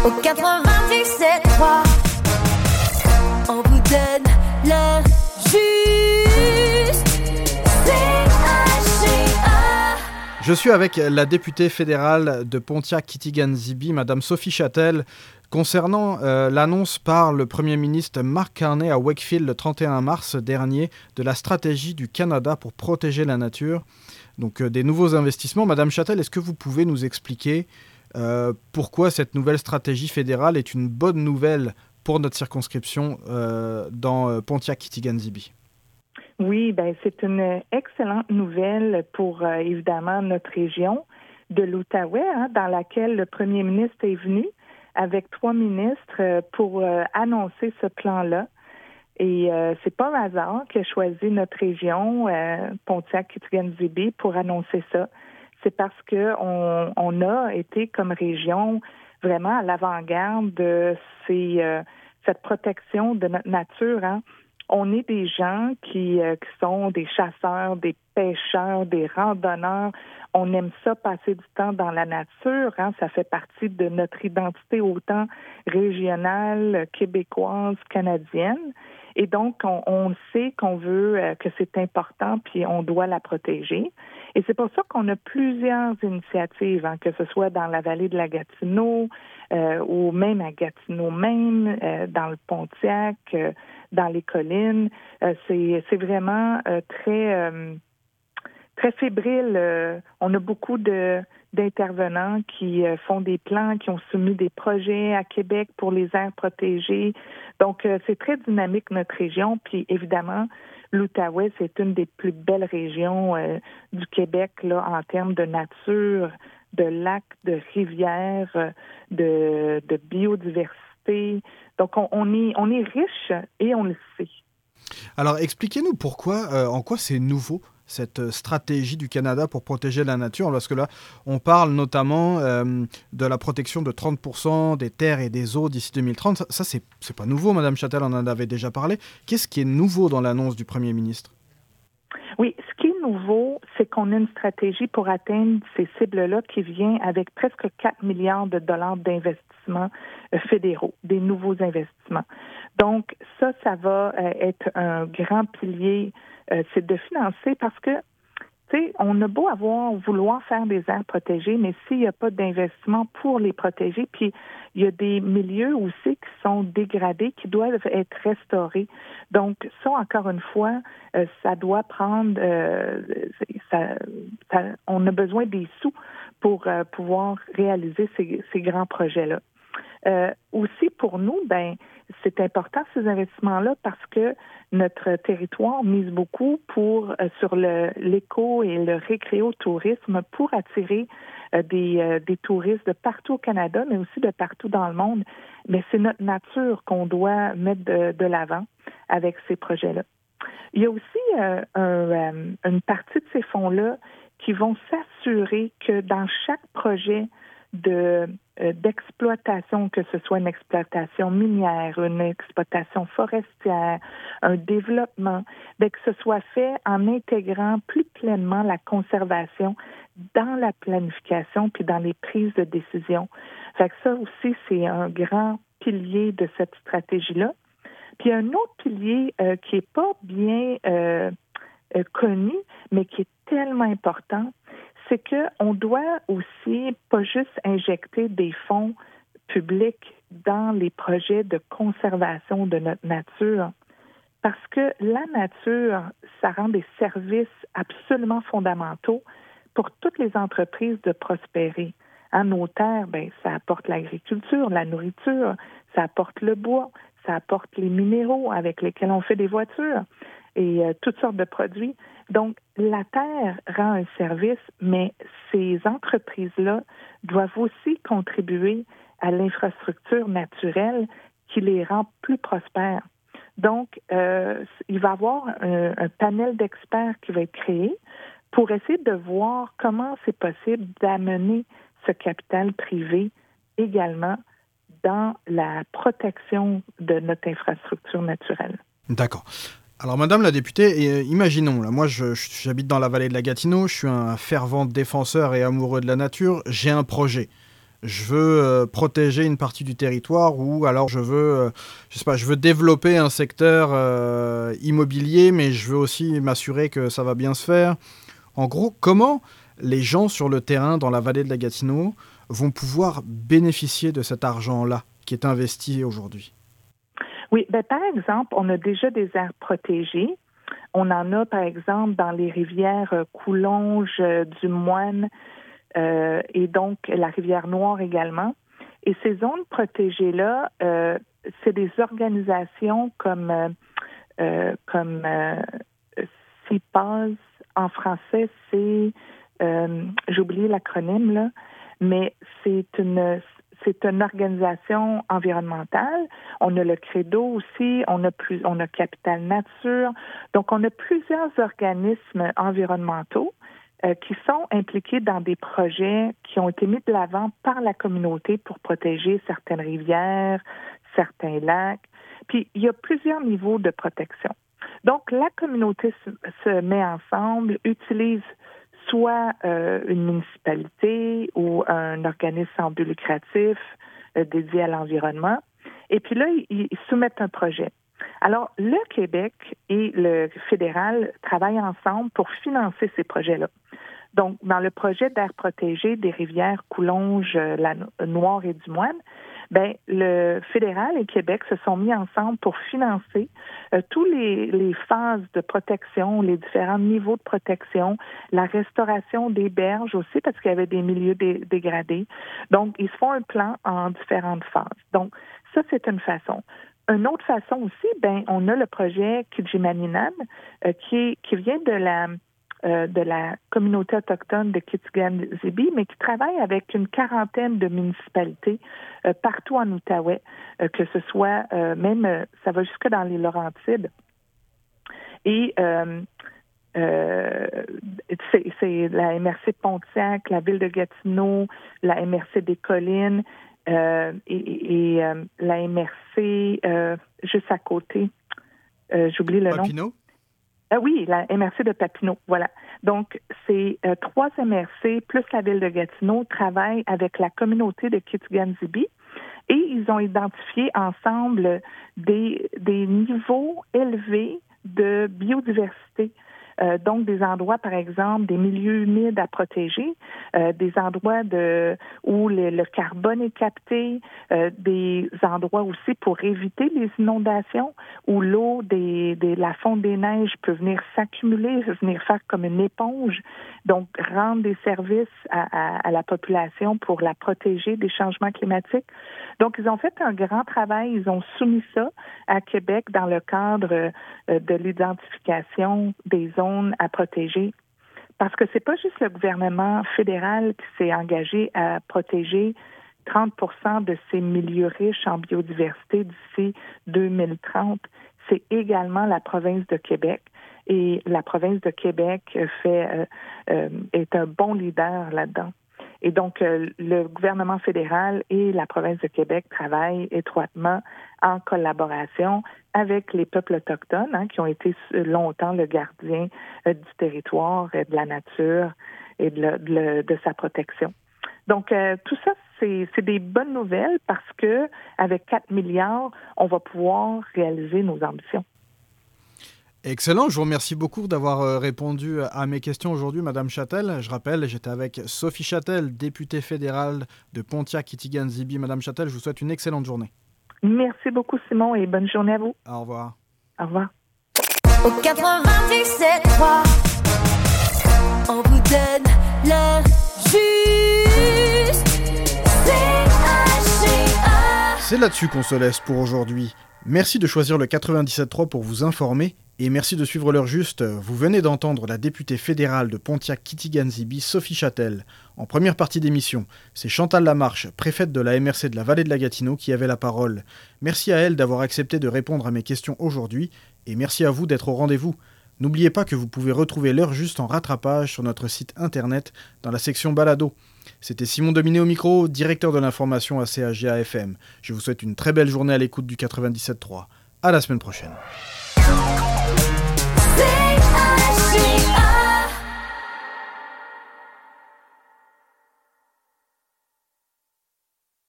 au 97.3. On vous donne l'heure juste. CHGA. Je suis avec la députée fédérale de Pontiac-Kitigan-Zibi, Madame Sophie Châtel, concernant l'annonce par le Premier ministre Mark Carney à Wakefield le 31 mars dernier de la stratégie du Canada pour protéger la nature, donc des nouveaux investissements. Madame Châtel, est-ce que vous pouvez nous expliquer pourquoi cette nouvelle stratégie fédérale est une bonne nouvelle pour notre circonscription dans Pontiac-Kitigan-Zibi? Oui, c'est une excellente nouvelle pour évidemment notre région de l'Outaouais, dans laquelle le premier ministre est venu avec 3 ministres pour annoncer ce plan-là. Et c'est pas un hasard qu'il a choisi notre région, Pontiac-Kitigan-Zibi, pour annoncer ça. C'est parce que on a été comme région vraiment à l'avant-garde de cette protection de notre nature. On est des gens qui sont des chasseurs, des pêcheurs, des randonneurs. On aime ça, passer du temps dans la nature. Ça fait partie de notre identité autant régionale, québécoise, canadienne. Et donc, on sait qu'on veut, que c'est important, puis on doit la protéger. Et c'est pour ça qu'on a plusieurs initiatives, que ce soit dans la vallée de la Gatineau, ou même à Gatineau même, dans le Pontiac, dans les collines. C'est vraiment très fébrile. On a beaucoup d'intervenants qui font des plans, qui ont soumis des projets à Québec pour les aires protégées. Donc, c'est très dynamique, notre région. Puis, évidemment, l'Outaouais, c'est une des plus belles régions du Québec là, en termes de nature, de lacs, de rivières, de biodiversité. Donc, on est riche et on le sait. Alors, expliquez-nous pourquoi, en quoi c'est nouveau, cette stratégie du Canada pour protéger la nature, parce que là, on parle notamment de la protection de 30% des terres et des eaux d'ici 2030. Ça c'est pas nouveau, Madame Châtel, on en avait déjà parlé. Qu'est-ce qui est nouveau dans l'annonce du Premier ministre? Oui, ce qui est nouveau, c'est qu'on a une stratégie pour atteindre ces cibles-là qui vient avec presque 4 milliards de dollars d'investissements fédéraux, des nouveaux investissements. Donc, ça va être un grand pilier, c'est de financer parce que, tu sais, on a beau vouloir faire des aires protégées, mais s'il n'y a pas d'investissement pour les protéger, puis il y a des milieux aussi qui sont dégradés, qui doivent être restaurés. Donc, ça, encore une fois, ça doit prendre, on a besoin des sous pour pouvoir réaliser ces grands projets-là. Aussi pour nous, c'est important ces investissements-là parce que notre territoire mise beaucoup sur l'éco et le récréotourisme pour attirer des touristes de partout au Canada, mais aussi de partout dans le monde. Mais c'est notre nature qu'on doit mettre de l'avant avec ces projets-là. Il y a aussi une partie de ces fonds-là qui vont s'assurer que dans chaque projet d'exploitation, que ce soit une exploitation minière, une exploitation forestière, un développement, que ce soit fait en intégrant plus pleinement la conservation dans la planification puis dans les prises de décision. Fait que ça aussi, c'est un grand pilier de cette stratégie-là. Puis un autre pilier qui est pas bien connu, mais qui est tellement important, c'est qu'on doit aussi pas juste injecter des fonds publics dans les projets de conservation de notre nature, parce que la nature, ça rend des services absolument fondamentaux pour toutes les entreprises de prospérer. Nos terres, ça apporte l'agriculture, la nourriture, ça apporte le bois, ça apporte les minéraux avec lesquels on fait des voitures et toutes sortes de produits. Donc, la terre rend un service, mais ces entreprises-là doivent aussi contribuer à l'infrastructure naturelle qui les rend plus prospères. Donc, il va y avoir un panel d'experts qui va être créé pour essayer de voir comment c'est possible d'amener ce capital privé également dans la protection de notre infrastructure naturelle. D'accord. Alors, Madame la députée, imaginons, là, moi j'habite dans la vallée de la Gatineau, je suis un fervent défenseur et amoureux de la nature, j'ai un projet. je veux protéger une partie du territoire ou alors je veux développer un secteur immobilier, mais je veux aussi m'assurer que ça va bien se faire. En gros, comment les gens sur le terrain dans la vallée de la Gatineau vont pouvoir bénéficier de cet argent-là qui est investi aujourd'hui? Oui, par exemple, on a déjà des aires protégées. On en a, par exemple, dans les rivières Coulonges, du Moine et donc la rivière Noire également. Et ces zones protégées-là, c'est des organisations comme CIPAS, en français, c'est, j'ai oublié l'acronyme, là, mais c'est une organisation environnementale. On a le Credo aussi, on a Capital Nature. Donc, on a plusieurs organismes environnementaux qui sont impliqués dans des projets qui ont été mis de l'avant par la communauté pour protéger certaines rivières, certains lacs. Puis, il y a plusieurs niveaux de protection. Donc, la communauté se met ensemble, utilise soit une municipalité ou un organisme sans but lucratif dédié à l'environnement. Et puis là, ils soumettent un projet. Alors, le Québec et le fédéral travaillent ensemble pour financer ces projets-là. Donc, dans le projet d'aire protégée des rivières Coulonges, la Noire et du Moine, le fédéral et le Québec se sont mis ensemble pour financer tous les phases de protection, les différents niveaux de protection, la restauration des berges aussi, parce qu'il y avait des milieux dégradés. Donc, ils se font un plan en différentes phases. Donc, ça, c'est une façon. Une autre façon aussi, on a le projet Kijimaninan qui vient de la communauté autochtone de Kitigan-Zibi, mais qui travaille avec une quarantaine de municipalités partout en Outaouais, que ce soit même, ça va jusque dans les Laurentides. Et c'est la MRC Pontiac, la Ville de Gatineau, la MRC des Collines et la MRC juste à côté. J'oublie le nom. Oui, la MRC de Papineau, voilà. Donc, c'est 3 MRC plus la Ville de Gatineau travaillent avec la communauté de Kitigan-Zibi et ils ont identifié ensemble des niveaux élevés de biodiversité. Donc, des endroits, par exemple, des milieux humides à protéger, des endroits où le carbone est capté, des endroits aussi pour éviter les inondations, où l'eau la fonte des neiges peut venir s'accumuler, venir faire comme une éponge, donc rendre des services à la population pour la protéger des changements climatiques. Donc, ils ont fait un grand travail, ils ont soumis ça à Québec dans le cadre de l'identification des zones à protéger. Parce que c'est pas juste le gouvernement fédéral qui s'est engagé à protéger 30% de ces milieux riches en biodiversité d'ici 2030. C'est également la province de Québec. Et la province de Québec est un bon leader là-dedans. Et donc, le gouvernement fédéral et la province de Québec travaillent étroitement en collaboration avec les peuples autochtones qui ont été longtemps le gardien du territoire, de la nature et de sa protection. Donc, tout ça, c'est des bonnes nouvelles parce que avec 4 milliards, on va pouvoir réaliser nos ambitions. Excellent, je vous remercie beaucoup d'avoir répondu à mes questions aujourd'hui, Madame Châtel. Je rappelle, j'étais avec Sophie Châtel, députée fédérale de Pontiac-Kitigan-Zibi. Madame Châtel, je vous souhaite une excellente journée. Merci beaucoup, Simon, et bonne journée à vous. Au revoir. Au revoir. Au 97.3, on vous donne l'heure juste. CHGA. C'est là-dessus qu'on se laisse pour aujourd'hui. Merci de choisir le 97.3 pour vous informer et merci de suivre l'heure juste. Vous venez d'entendre la députée fédérale de Pontiac-Kitigan-Zibi, Sophie Châtel. En première partie d'émission, c'est Chantal Lamarche, préfète de la MRC de la Vallée de la Gatineau, qui avait la parole. Merci à elle d'avoir accepté de répondre à mes questions aujourd'hui et merci à vous d'être au rendez-vous. N'oubliez pas que vous pouvez retrouver l'heure juste en rattrapage sur notre site internet dans la section Balado. C'était Simon Dominé au micro, directeur de l'information à CHGA FM. Je vous souhaite une très belle journée à l'écoute du 97.3. À la semaine prochaine. CHGA.